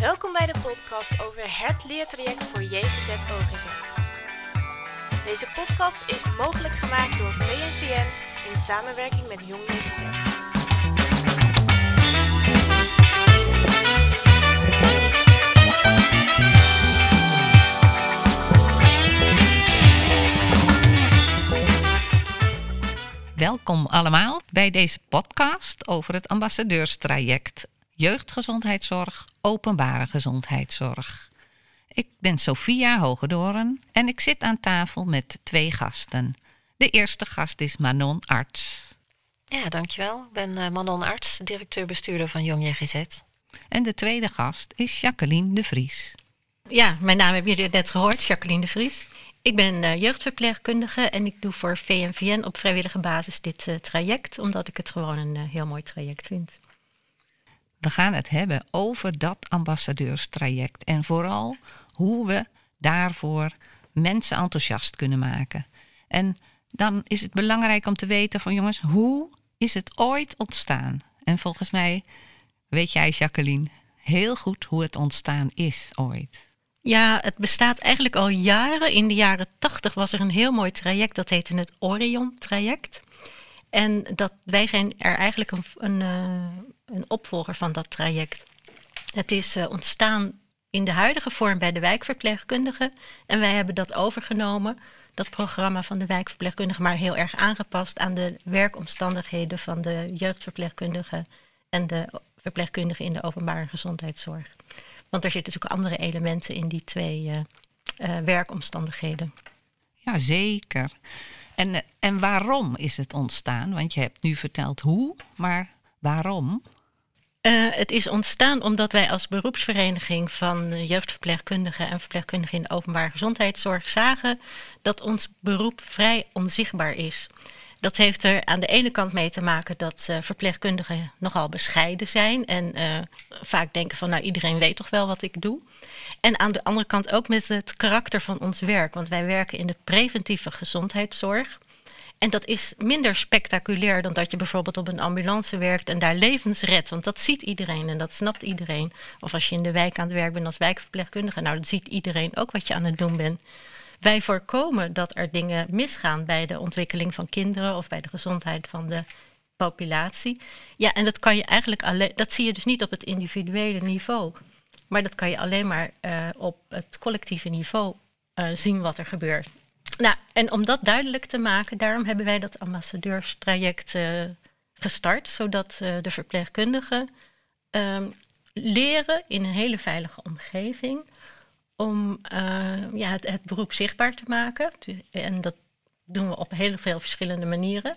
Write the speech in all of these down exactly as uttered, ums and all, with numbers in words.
Welkom bij de podcast over het leertraject voor J G Z O G Z. Deze podcast is mogelijk gemaakt door V N V N in samenwerking met Jong J G Z. Welkom allemaal bij deze podcast over het ambassadeurstraject Jeugdgezondheidszorg, Openbare Gezondheidszorg. Ik ben Sophia Hogedoren en ik zit aan tafel met twee gasten. De eerste gast is Manon Arts. Ja, dankjewel. Ik ben uh, Manon Arts, directeur-bestuurder van Jong J G Z. En de tweede gast is Jacqueline de Vries. Ja, mijn naam hebben jullie net gehoord, Jacqueline de Vries. Ik ben uh, jeugdverpleegkundige en ik doe voor V N V N op vrijwillige basis dit uh, traject, omdat ik het gewoon een uh, heel mooi traject vind. We gaan het hebben over dat ambassadeurstraject en vooral hoe we daarvoor mensen enthousiast kunnen maken. En dan is het belangrijk om te weten van jongens, hoe is het ooit ontstaan? En volgens mij weet jij, Jacqueline, heel goed hoe het ontstaan is ooit. Ja, het bestaat eigenlijk al jaren. In de jaren tachtig was er een heel mooi traject, dat heette het Orion-traject. En dat, wij zijn er eigenlijk een, een, een opvolger van dat traject. Het is uh, ontstaan in de huidige vorm bij de wijkverpleegkundigen. En wij hebben dat overgenomen, dat programma van de wijkverpleegkundigen, maar heel erg aangepast aan de werkomstandigheden van de jeugdverpleegkundigen en de verpleegkundigen in de openbare gezondheidszorg. Want er zitten natuurlijk andere elementen in die twee uh, uh, werkomstandigheden. Ja, zeker. En, en waarom is het ontstaan? Want je hebt nu verteld hoe, maar waarom? Uh, het is ontstaan omdat wij als beroepsvereniging van jeugdverpleegkundigen en verpleegkundigen in de openbare gezondheidszorg zagen dat ons beroep vrij onzichtbaar is. Dat heeft er aan de ene kant mee te maken dat uh, verpleegkundigen nogal bescheiden zijn en uh, vaak denken van nou iedereen weet toch wel wat ik doe. En aan de andere kant ook met het karakter van ons werk, want wij werken in de preventieve gezondheidszorg. En dat is minder spectaculair dan dat je bijvoorbeeld op een ambulance werkt en daar levens redt. Want dat ziet iedereen en dat snapt iedereen. Of als je in de wijk aan het werk bent als wijkverpleegkundige, nou dat ziet iedereen ook wat je aan het doen bent. Wij voorkomen dat er dingen misgaan bij de ontwikkeling van kinderen of bij de gezondheid van de populatie. Ja, en dat kan je eigenlijk alleen, dat zie je dus niet op het individuele niveau. Maar dat kan je alleen maar uh, op het collectieve niveau uh, zien wat er gebeurt. Nou, en om dat duidelijk te maken, daarom hebben wij dat ambassadeurstraject uh, gestart, zodat uh, de verpleegkundigen uh, leren in een hele veilige omgeving om uh, ja, het, het beroep zichtbaar te maken. En dat doen we op heel veel verschillende manieren.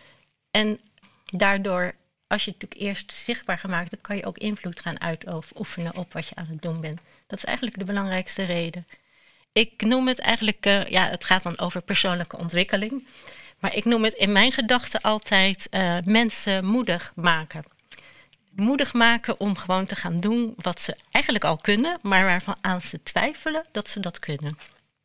En daardoor, als je het natuurlijk eerst zichtbaar gemaakt hebt, kan je ook invloed gaan uitoefenen op wat je aan het doen bent. Dat is eigenlijk de belangrijkste reden. Ik noem het eigenlijk, uh, ja, het gaat dan over persoonlijke ontwikkeling. Maar ik noem het in mijn gedachten altijd uh, mensen moedig maken. Moedig maken om gewoon te gaan doen wat ze eigenlijk al kunnen, maar waarvan aan ze twijfelen dat ze dat kunnen.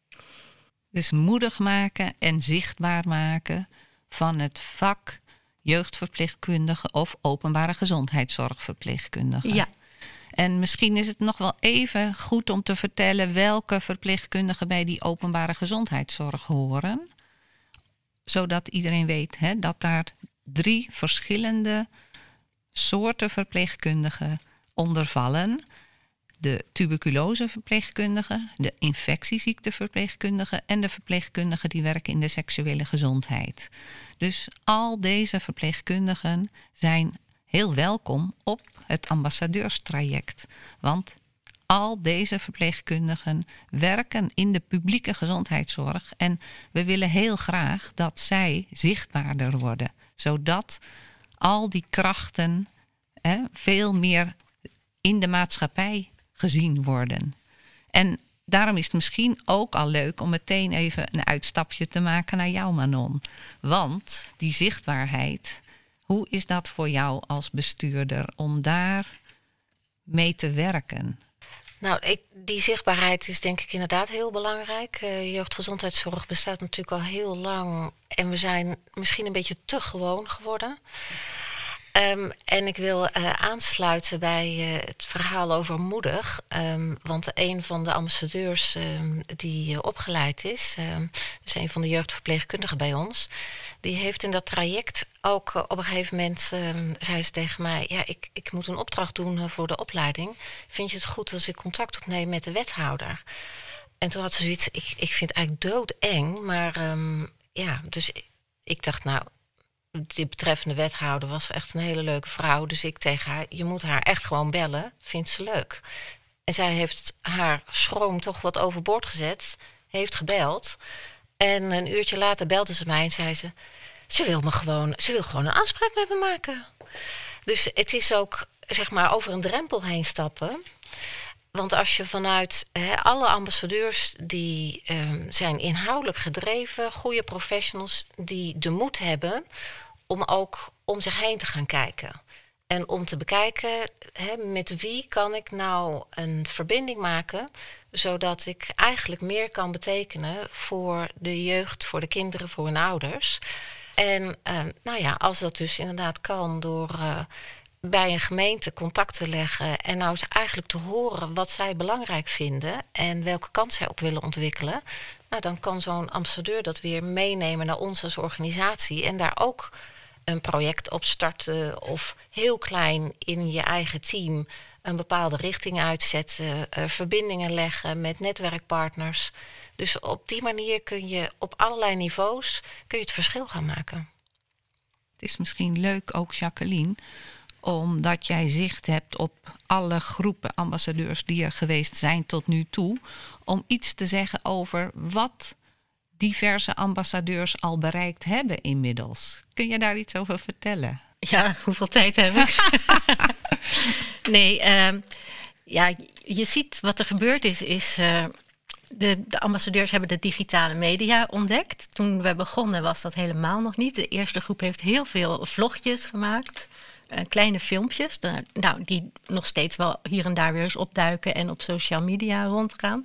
Dus moedig maken en zichtbaar maken van het vak jeugdverpleegkundige of openbare gezondheidszorgverpleegkundige. Ja. En misschien is het nog wel even goed om te vertellen welke verpleegkundigen bij die openbare gezondheidszorg horen. Zodat iedereen weet hè, dat daar drie verschillende soorten verpleegkundigen onder vallen. De tuberculoseverpleegkundigen, de infectieziekteverpleegkundigen en de verpleegkundigen die werken in de seksuele gezondheid. Dus al deze verpleegkundigen zijn heel welkom op het ambassadeurstraject. Want al deze verpleegkundigen werken in de publieke gezondheidszorg en we willen heel graag dat zij zichtbaarder worden, zodat al die krachten hè, veel meer in de maatschappij gezien worden. En daarom is het misschien ook al leuk om meteen even een uitstapje te maken naar jou, Manon. Want die zichtbaarheid, hoe is dat voor jou als bestuurder om daar mee te werken? Nou, ik, die zichtbaarheid is denk ik inderdaad heel belangrijk. Uh, jeugdgezondheidszorg bestaat natuurlijk al heel lang en we zijn misschien een beetje te gewoon geworden. Um, en ik wil uh, aansluiten bij uh, het verhaal over moedig. Um, want een van de ambassadeurs um, die uh, opgeleid is, um, dus een van de jeugdverpleegkundigen bij ons, die heeft in dat traject ook uh, op een gegeven moment, um, zei ze tegen mij, ja, ik, ik moet een opdracht doen uh, voor de opleiding. Vind je het goed als ik contact opneem met de wethouder? En toen had ze zoiets, ik, ik vind het eigenlijk doodeng, maar um, ja, dus ik, ik dacht, nou, die betreffende wethouder was echt een hele leuke vrouw. Dus ik tegen haar, je moet haar echt gewoon bellen. Vindt ze leuk. En zij heeft haar schroom toch wat overboord gezet. Heeft gebeld. En een uurtje later belde ze mij en zei ze, ze wil me gewoon, ze wil gewoon een afspraak met me maken. Dus het is ook, zeg maar, over een drempel heen stappen. Want als je vanuit he, alle ambassadeurs die um, zijn inhoudelijk gedreven, goede professionals die de moed hebben om ook om zich heen te gaan kijken. En om te bekijken, he, met wie kan ik nou een verbinding maken, zodat ik eigenlijk meer kan betekenen voor de jeugd, voor de kinderen, voor hun ouders. En uh, nou ja, als dat dus inderdaad kan door Uh, bij een gemeente contact te leggen en nou eens eigenlijk te horen wat zij belangrijk vinden en welke kant zij op willen ontwikkelen, nou, dan kan zo'n ambassadeur dat weer meenemen naar ons als organisatie en daar ook een project op starten of heel klein in je eigen team een bepaalde richting uitzetten, uh, verbindingen leggen met netwerkpartners. Dus op die manier kun je op allerlei niveaus kun je het verschil gaan maken. Het is misschien leuk ook, Jacqueline, omdat jij zicht hebt op alle groepen ambassadeurs die er geweest zijn tot nu toe, om iets te zeggen over wat diverse ambassadeurs al bereikt hebben inmiddels. Kun je daar iets over vertellen? Ja, hoeveel tijd heb ik? nee, uh, ja, je ziet wat er gebeurd is, is uh, de, de ambassadeurs hebben de digitale media ontdekt. Toen we begonnen was dat helemaal nog niet. De eerste groep heeft heel veel vlogjes gemaakt. Uh, kleine filmpjes, de, nou, die nog steeds wel hier en daar weer eens opduiken en op social media rondgaan.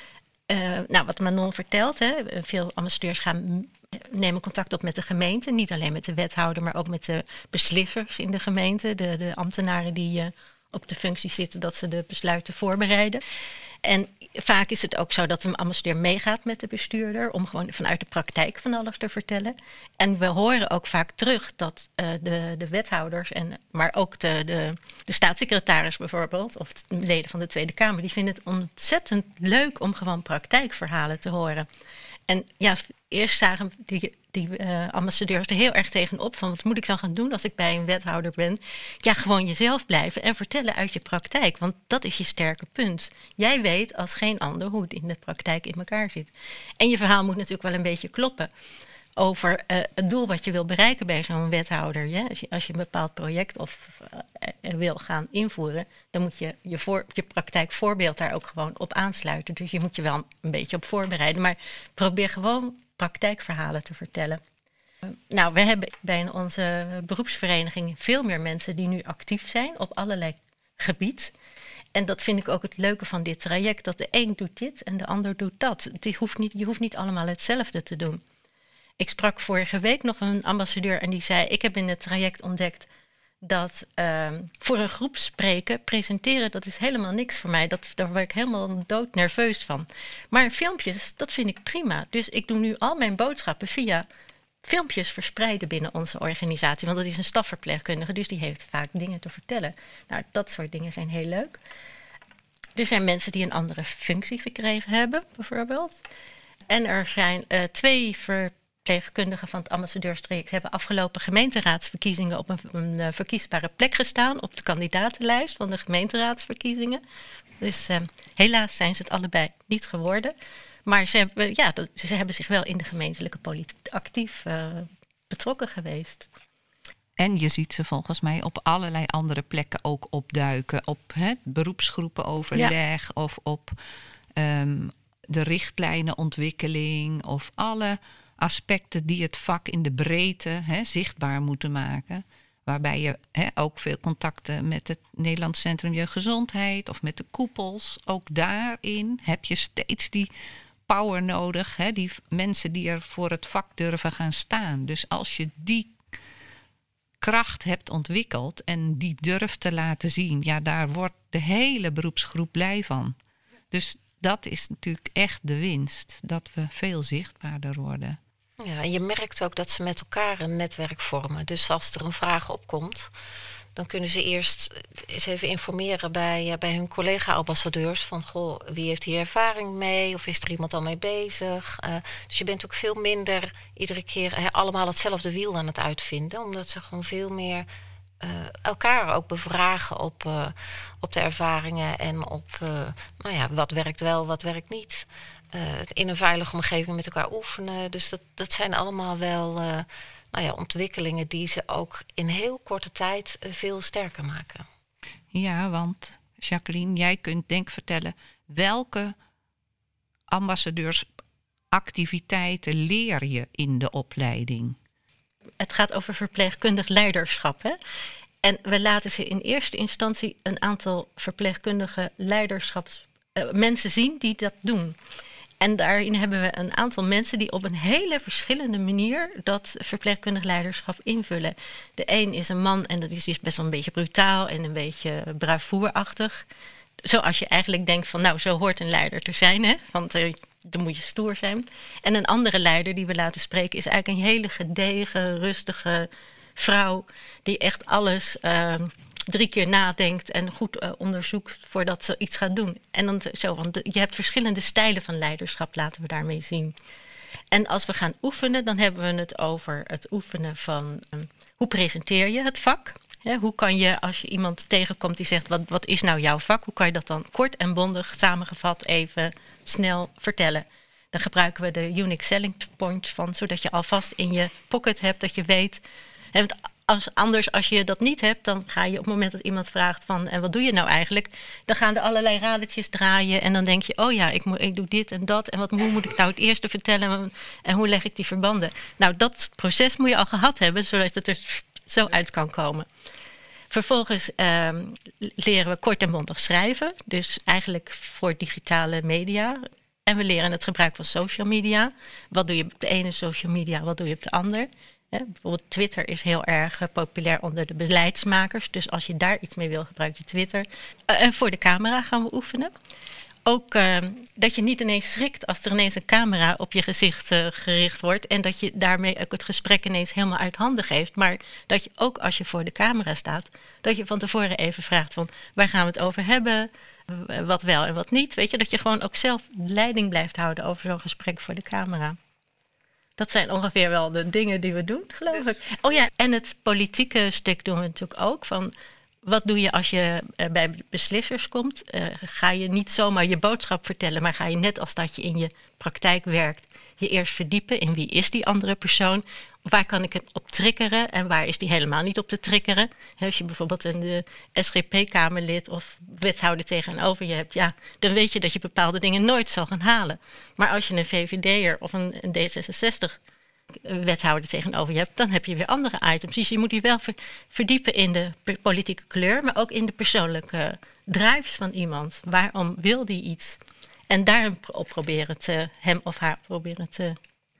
Uh, nou, wat Manon vertelt, hè, veel ambassadeurs gaan nemen contact op met de gemeente. Niet alleen met de wethouder, maar ook met de beslissers in de gemeente. De, de ambtenaren die uh, op de functie zitten, dat ze de besluiten voorbereiden. En vaak is het ook zo dat een ambassadeur meegaat met de bestuurder om gewoon vanuit de praktijk van alles te vertellen. En we horen ook vaak terug dat uh, de, de wethouders, en, maar ook de, de, de staatssecretaris bijvoorbeeld, of de leden van de Tweede Kamer, die vinden het ontzettend leuk om gewoon praktijkverhalen te horen. En ja, eerst zagen die, die uh, ambassadeurs er heel erg tegenop van wat moet ik dan gaan doen als ik bij een wethouder ben? Ja, gewoon jezelf blijven en vertellen uit je praktijk, want dat is je sterke punt. Jij weet als geen ander hoe het in de praktijk in elkaar zit. En je verhaal moet natuurlijk wel een beetje kloppen over uh, het doel wat je wil bereiken bij zo'n wethouder. Ja? Als, je, als je een bepaald project of uh, wil gaan invoeren, dan moet je je, voor, je praktijkvoorbeeld daar ook gewoon op aansluiten. Dus je moet je wel een beetje op voorbereiden. Maar probeer gewoon praktijkverhalen te vertellen. Uh, nou, we hebben bij onze beroepsvereniging veel meer mensen die nu actief zijn op allerlei gebied. En dat vind ik ook het leuke van dit traject, dat de een doet dit en de ander doet dat. Die hoeft niet, je hoeft niet allemaal hetzelfde te doen. Ik sprak vorige week nog een ambassadeur en die zei, ik heb in het traject ontdekt dat uh, voor een groep spreken, presenteren, dat is helemaal niks voor mij. Dat, daar word ik helemaal doodnerveus van. Maar filmpjes, dat vind ik prima. Dus ik doe nu al mijn boodschappen via filmpjes verspreiden binnen onze organisatie. Want dat is een stafverpleegkundige, dus die heeft vaak dingen te vertellen. Nou, dat soort dingen zijn heel leuk. Er zijn mensen die een andere functie gekregen hebben, bijvoorbeeld. En er zijn uh, twee verpleegkundigen van het ambassadeurstraject hebben afgelopen gemeenteraadsverkiezingen op een, een uh, verkiesbare plek gestaan op de kandidatenlijst van de gemeenteraadsverkiezingen. Dus uh, helaas zijn ze het allebei niet geworden. Maar ze hebben, ja, dat, ze hebben zich wel in de gemeentelijke politiek actief uh, betrokken geweest. En je ziet ze volgens mij op allerlei andere plekken ook opduiken. Op hè, beroepsgroepenoverleg ja. of op um, de richtlijnenontwikkeling of alle aspecten die het vak in de breedte hè, zichtbaar moeten maken. Waarbij je hè, ook veel contacten met het Nederlands Centrum Jeugdgezondheid of met de koepels. Ook daarin heb je steeds die power nodig. Hè, die mensen die er voor het vak durven gaan staan. Dus als je die kracht hebt ontwikkeld en die durft te laten zien, ja, daar wordt de hele beroepsgroep blij van. Dus dat is natuurlijk echt de winst, dat we veel zichtbaarder worden. Ja, en je merkt ook dat ze met elkaar een netwerk vormen. Dus als er een vraag opkomt, dan kunnen ze eerst eens even informeren bij, bij hun collega-ambassadeurs van, goh, wie heeft hier ervaring mee? Of is er iemand al mee bezig? Uh, dus je bent ook veel minder iedere keer he, allemaal hetzelfde wiel aan het uitvinden, omdat ze gewoon veel meer uh, elkaar ook bevragen op, uh, op de ervaringen en op uh, nou ja, wat werkt wel, wat werkt niet. Uh, in een veilige omgeving met elkaar oefenen. Dus dat, dat zijn allemaal wel uh, nou ja, ontwikkelingen die ze ook in heel korte tijd uh, veel sterker maken. Ja, want Jacqueline, jij kunt denk ik vertellen welke ambassadeursactiviteiten leer je in de opleiding? Het gaat over verpleegkundig leiderschap, hè? En we laten ze in eerste instantie een aantal verpleegkundige leiderschaps uh, mensen zien die dat doen. En daarin hebben we een aantal mensen die op een hele verschillende manier dat verpleegkundig leiderschap invullen. De een is een man en dat is, is best wel een beetje brutaal en een beetje bravoerachtig. Zoals je eigenlijk denkt van, nou, zo hoort een leider te zijn, hè? Want uh, dan moet je stoer zijn. En een andere leider die we laten spreken is eigenlijk een hele gedegen, rustige vrouw die echt alles Uh, drie keer nadenkt en goed uh, onderzoekt voordat ze iets gaat doen. En dan zo, want de, je hebt verschillende stijlen van leiderschap, laten we daarmee zien. En als we gaan oefenen, dan hebben we het over het oefenen van um, hoe presenteer je het vak? He, hoe kan je, als je iemand tegenkomt die zegt, wat, wat is nou jouw vak? Hoe kan je dat dan kort en bondig, samengevat, even snel vertellen? Dan gebruiken we de unique selling points van, zodat je alvast in je pocket hebt dat je weet. He, Als, anders, als je dat niet hebt, dan ga je op het moment dat iemand vraagt van, en wat doe je nou eigenlijk? Dan gaan er allerlei radertjes draaien en dan denk je, oh ja, ik, moet, ik doe dit en dat. En wat hoe moet ik nou het eerste vertellen en hoe leg ik die verbanden? Nou, dat proces moet je al gehad hebben, zodat het er zo uit kan komen. Vervolgens uh, leren we kort en bondig schrijven. Dus eigenlijk voor digitale media. En we leren het gebruik van social media. Wat doe je op de ene social media, wat doe je op de ander? He, bijvoorbeeld Twitter is heel erg uh, populair onder de beleidsmakers. Dus als je daar iets mee wil, gebruik je Twitter. Uh, en voor de camera gaan we oefenen. Ook uh, dat je niet ineens schrikt als er ineens een camera op je gezicht uh, gericht wordt. En dat je daarmee ook het gesprek ineens helemaal uit handen geeft. Maar dat je ook als je voor de camera staat, dat je van tevoren even vraagt van, waar gaan we het over hebben? Uh, wat wel en wat niet. Weet je, dat je gewoon ook zelf leiding blijft houden over zo'n gesprek voor de camera. Dat zijn ongeveer wel de dingen die we doen, geloof ik. Oh ja, en het politieke stuk doen we natuurlijk ook. Van, wat doe je als je uh, bij beslissers komt? Uh, ga je niet zomaar je boodschap vertellen, maar ga je net als dat je in je praktijk werkt, je eerst verdiepen in wie is die andere persoon? Waar kan ik hem op triggeren en waar is die helemaal niet op te triggeren? He, als je bijvoorbeeld een S G P-kamerlid of wethouder tegenover je hebt, ja, dan weet je dat je bepaalde dingen nooit zal gaan halen. Maar als je een V V D'er of een, een D zesenzestig-wethouder tegenover je hebt, dan heb je weer andere items. Dus je moet je wel ver, verdiepen in de politieke kleur, maar ook in de persoonlijke drives van iemand. Waarom wil die iets? En daarop proberen te, hem of haar proberen te,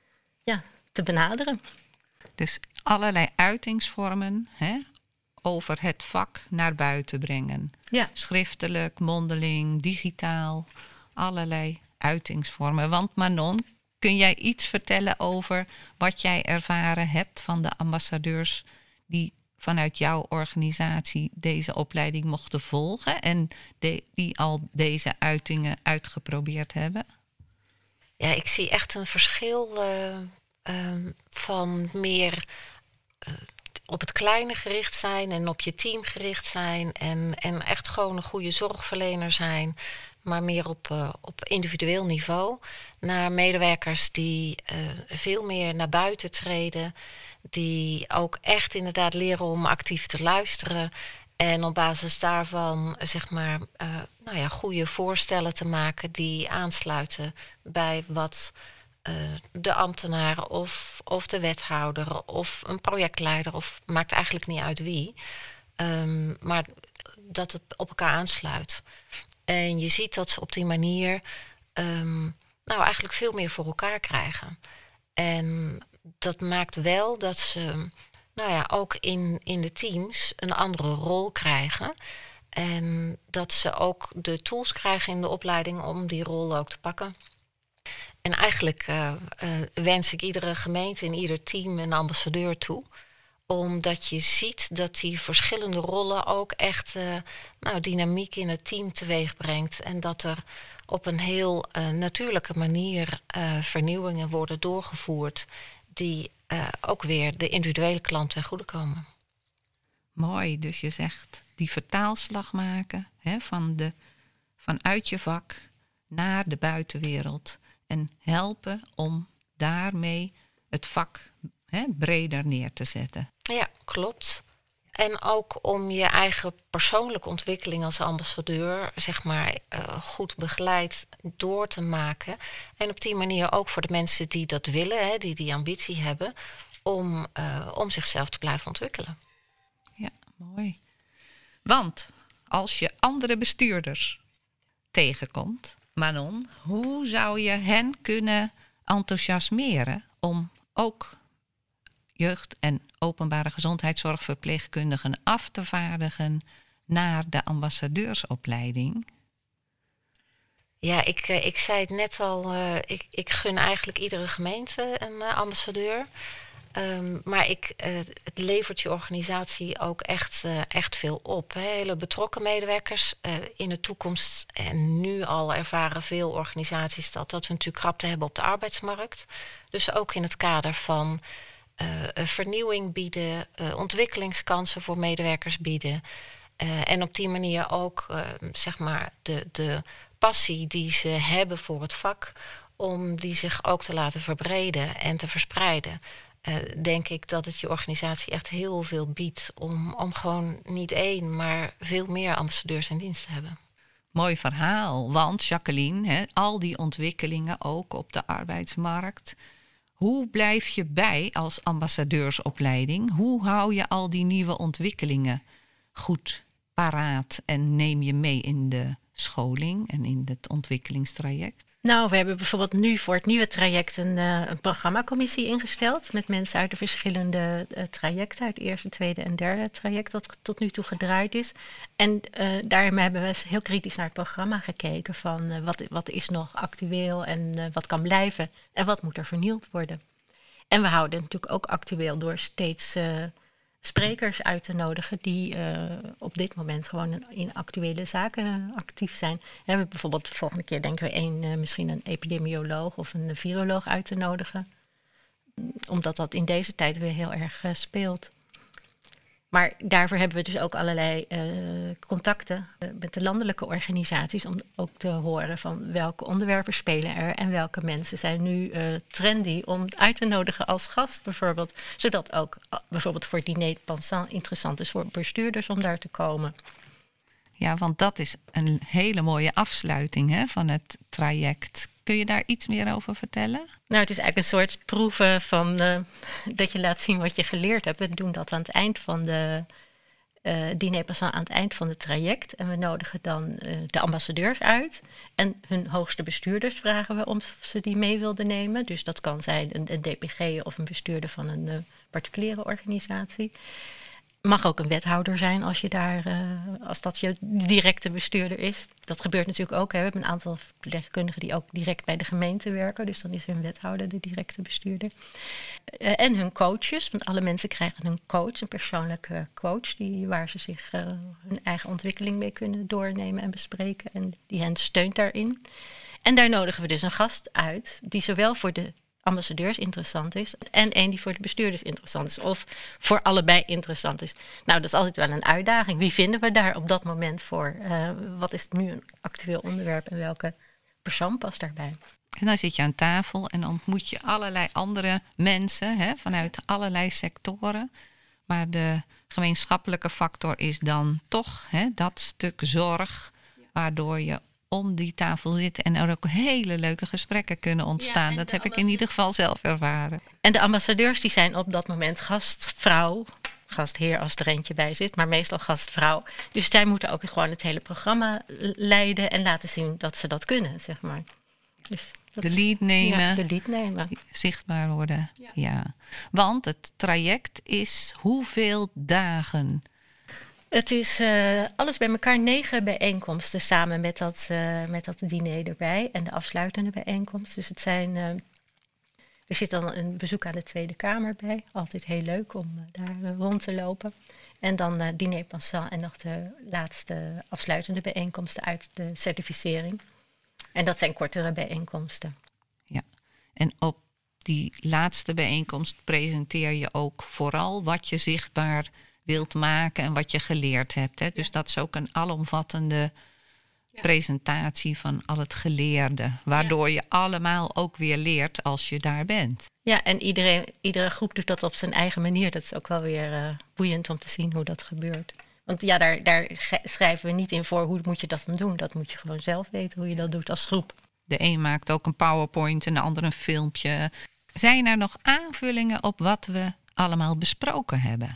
ja, te benaderen. Dus allerlei uitingsvormen, hè, over het vak naar buiten brengen. Ja. Schriftelijk, mondeling, digitaal, allerlei uitingsvormen. Want Manon, kun jij iets vertellen over wat jij ervaren hebt van de ambassadeurs die vanuit jouw organisatie deze opleiding mochten volgen en de, die al deze uitingen uitgeprobeerd hebben? Ja, ik zie echt een verschil uh, uh, van meer uh, op het kleine gericht zijn en op je team gericht zijn en, en echt gewoon een goede zorgverlener zijn, maar meer op, uh, op individueel niveau, naar medewerkers die uh, veel meer naar buiten treden, die ook echt inderdaad leren om actief te luisteren en op basis daarvan zeg maar uh, nou ja, goede voorstellen te maken die aansluiten bij wat uh, de ambtenaar of, of de wethouder of een projectleider, of maakt eigenlijk niet uit wie, um, maar dat het op elkaar aansluit. En je ziet dat ze op die manier um, nou eigenlijk veel meer voor elkaar krijgen. En dat maakt wel dat ze nou ja, ook in, in de teams een andere rol krijgen. En dat ze ook de tools krijgen in de opleiding om die rol ook te pakken. En eigenlijk uh, uh, wens ik iedere gemeente en ieder team een ambassadeur toe. Omdat je ziet dat die verschillende rollen ook echt uh, nou, dynamiek in het team teweeg brengt. En dat er op een heel uh, natuurlijke manier uh, vernieuwingen worden doorgevoerd die uh, ook weer de individuele klant ten goede komen. Mooi, dus je zegt die vertaalslag maken, hè, van de, vanuit je vak naar de buitenwereld. En helpen om daarmee het vak, hè, breder neer te zetten. Ja, klopt. En ook om je eigen persoonlijke ontwikkeling als ambassadeur, zeg maar, uh, goed begeleid door te maken. En op die manier ook voor de mensen die dat willen, hè, die die ambitie hebben, om, uh, om zichzelf te blijven ontwikkelen. Ja, mooi. Want als je andere bestuurders tegenkomt, Manon, hoe zou je hen kunnen enthousiasmeren om ook jeugd- en openbare gezondheidszorgverpleegkundigen af te vaardigen naar de ambassadeursopleiding? Ja, ik, ik zei het net al, uh, ik, ik gun eigenlijk iedere gemeente een uh, ambassadeur. Um, maar ik, uh, het levert je organisatie ook echt, uh, echt veel op. Hè. Hele betrokken medewerkers uh, in de toekomst. En nu al ervaren veel organisaties dat, dat we natuurlijk krapte hebben op de arbeidsmarkt. Dus ook in het kader van uh, vernieuwing bieden, uh, ontwikkelingskansen voor medewerkers bieden. Uh, en op die manier ook uh, zeg maar de, de passie die ze hebben voor het vak, om die zich ook te laten verbreden en te verspreiden. Uh, denk ik dat het je organisatie echt heel veel biedt om, om gewoon niet één, maar veel meer ambassadeurs in dienst te hebben. Mooi verhaal, want Jacqueline, hè, al die ontwikkelingen ook op de arbeidsmarkt. Hoe blijf je bij als ambassadeursopleiding? Hoe hou je al die nieuwe ontwikkelingen goed paraat en neem je mee in de scholing en in het ontwikkelingstraject? Nou, we hebben bijvoorbeeld nu voor het nieuwe traject een, uh, een programmacommissie ingesteld met mensen uit de verschillende uh, trajecten, uit het eerste, tweede en derde traject dat tot nu toe gedraaid is. En uh, daarmee hebben we heel kritisch naar het programma gekeken van uh, wat, wat is nog actueel en uh, wat kan blijven en wat moet er vernieuwd worden. En we houden het natuurlijk ook actueel door steeds uh, sprekers uit te nodigen die uh, op dit moment gewoon in actuele zaken uh, actief zijn. We hebben bijvoorbeeld de volgende keer denken we een, uh, misschien een epidemioloog of een viroloog uit te nodigen. Omdat dat in deze tijd weer heel erg uh, speelt. Maar daarvoor hebben we dus ook allerlei uh, contacten uh, met de landelijke organisaties om ook te horen van welke onderwerpen spelen er en welke mensen zijn nu uh, trendy om uit te nodigen als gast bijvoorbeeld. Zodat ook uh, bijvoorbeeld voor diner pensant interessant is voor bestuurders om daar te komen. Ja, want dat is een hele mooie afsluiting, hè, van het traject. Kun je daar iets meer over vertellen? Nou, het is eigenlijk een soort proeven van uh, dat je laat zien wat je geleerd hebt. We doen dat aan het eind van de uh, diner passant, aan het eind van het traject. En we nodigen dan uh, de ambassadeurs uit. En hun hoogste bestuurders vragen we of ze die mee wilden nemen. Dus dat kan zijn een, een D P G of een bestuurder van een uh, particuliere organisatie. Mag ook een wethouder zijn als je daar, uh, als dat je directe bestuurder is. Dat gebeurt natuurlijk ook. Hè. We hebben een aantal verpleegkundigen die ook direct bij de gemeente werken. Dus dan is hun wethouder de directe bestuurder. Uh, en hun coaches, want alle mensen krijgen een coach, een persoonlijke coach, die, waar ze zich uh, hun eigen ontwikkeling mee kunnen doornemen en bespreken. En die hen steunt daarin. En daar nodigen we dus een gast uit die zowel voor de ambassadeurs interessant is en één die voor de bestuurders interessant is of voor allebei interessant is. Nou, dat is altijd wel een uitdaging. Wie vinden we daar op dat moment voor? Uh, wat is nu een actueel onderwerp en welke persoon past daarbij? En dan zit je aan tafel en ontmoet je allerlei andere mensen, hè, vanuit allerlei sectoren. Maar de gemeenschappelijke factor is dan toch, hè, dat stuk zorg, waardoor je om die tafel zitten en er ook hele leuke gesprekken kunnen ontstaan. Ja, dat heb ik in ieder geval zelf ervaren. En de ambassadeurs die zijn op dat moment gastvrouw, gastheer als er eentje bij zit, maar meestal gastvrouw. Dus zij moeten ook gewoon het hele programma leiden en laten zien dat ze dat kunnen, zeg maar. Dus Dat de lead nemen. Ja, de lead nemen. Zichtbaar worden. Ja. Ja. Want het traject is hoeveel dagen? Het is uh, alles bij elkaar negen bijeenkomsten samen met dat, uh, met dat diner erbij. En de afsluitende bijeenkomst. Dus het zijn... Uh, er zit dan een bezoek aan de Tweede Kamer bij. Altijd heel leuk om uh, daar uh, rond te lopen. En dan uh, diner passant en nog de laatste afsluitende bijeenkomsten uit de certificering. En dat zijn kortere bijeenkomsten. Ja, en op die laatste bijeenkomst presenteer je ook vooral wat je zichtbaar wilt maken en wat je geleerd hebt. Hè? Dus dat is ook een alomvattende ja. presentatie van al het geleerde. Waardoor ja. je allemaal ook weer leert als je daar bent. Ja, en iedereen, iedere groep doet dat op zijn eigen manier. Dat is ook wel weer uh, boeiend om te zien hoe dat gebeurt. Want ja, daar, daar schrijven we niet in voor hoe moet je dat dan doen. Dat moet je gewoon zelf weten hoe je dat doet als groep. De een maakt ook een PowerPoint en de ander een filmpje. Zijn er nog aanvullingen op wat we allemaal besproken hebben?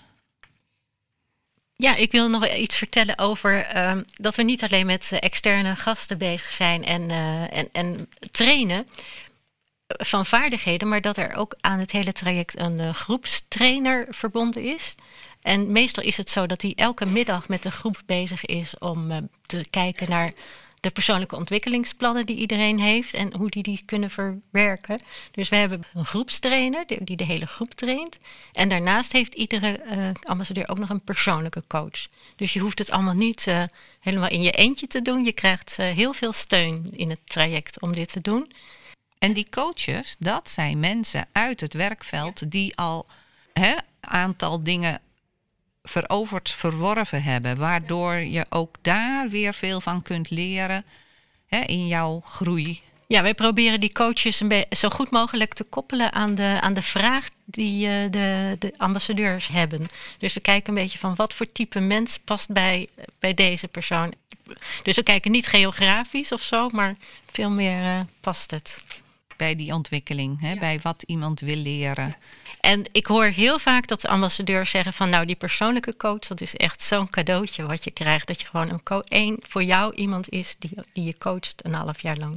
Ja, ik wil nog iets vertellen over uh, dat we niet alleen met uh, externe gasten bezig zijn en, uh, en, en trainen van vaardigheden, maar dat er ook aan het hele traject een uh, groepstrainer verbonden is. En meestal is het zo dat hij elke middag met de groep bezig is om uh, te kijken naar de persoonlijke ontwikkelingsplannen die iedereen heeft en hoe die die kunnen verwerken. Dus we hebben een groepstrainer die de hele groep traint. En daarnaast heeft iedere uh, ambassadeur ook nog een persoonlijke coach. Dus je hoeft het allemaal niet uh, helemaal in je eentje te doen. Je krijgt uh, heel veel steun in het traject om dit te doen. En die coaches, dat zijn mensen uit het werkveld die al een aantal dingen veroverd, verworven hebben. Waardoor je ook daar weer veel van kunt leren hè, in jouw groei. Ja, wij proberen die coaches een be- zo goed mogelijk te koppelen aan de, aan de vraag die uh, de, de ambassadeurs hebben. Dus we kijken een beetje van wat voor type mens past bij, bij deze persoon. Dus we kijken niet geografisch of zo, maar veel meer uh, past het. Bij die ontwikkeling, hè, ja. bij wat iemand wil leren. Ja. En ik hoor heel vaak dat de ambassadeurs zeggen van nou die persoonlijke coach, dat is echt zo'n cadeautje wat je krijgt. Dat je gewoon een co- één voor jou iemand is die, die je coacht een half jaar lang.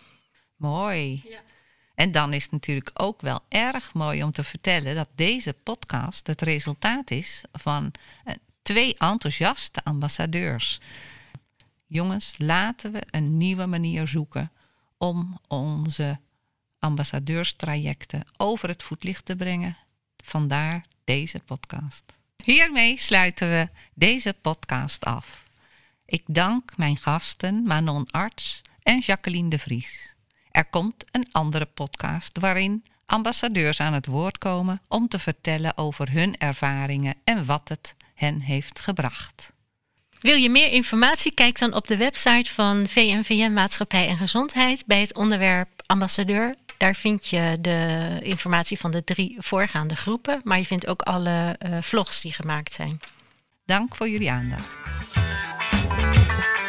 Mooi. Ja. En dan is het natuurlijk ook wel erg mooi om te vertellen dat deze podcast het resultaat is van uh, twee enthousiaste ambassadeurs. Jongens, laten we een nieuwe manier zoeken om onze ambassadeurstrajecten over het voetlicht te brengen. Vandaar deze podcast. Hiermee sluiten we deze podcast af. Ik dank mijn gasten Manon Arts en Jacqueline de Vries. Er komt een andere podcast waarin ambassadeurs aan het woord komen om te vertellen over hun ervaringen en wat het hen heeft gebracht. Wil je meer informatie? Kijk dan op de website van V N V N Maatschappij en Gezondheid bij het onderwerp ambassadeur. Daar vind je de informatie van de drie voorgaande groepen, maar je vindt ook alle uh, vlogs die gemaakt zijn. Dank voor jullie aandacht.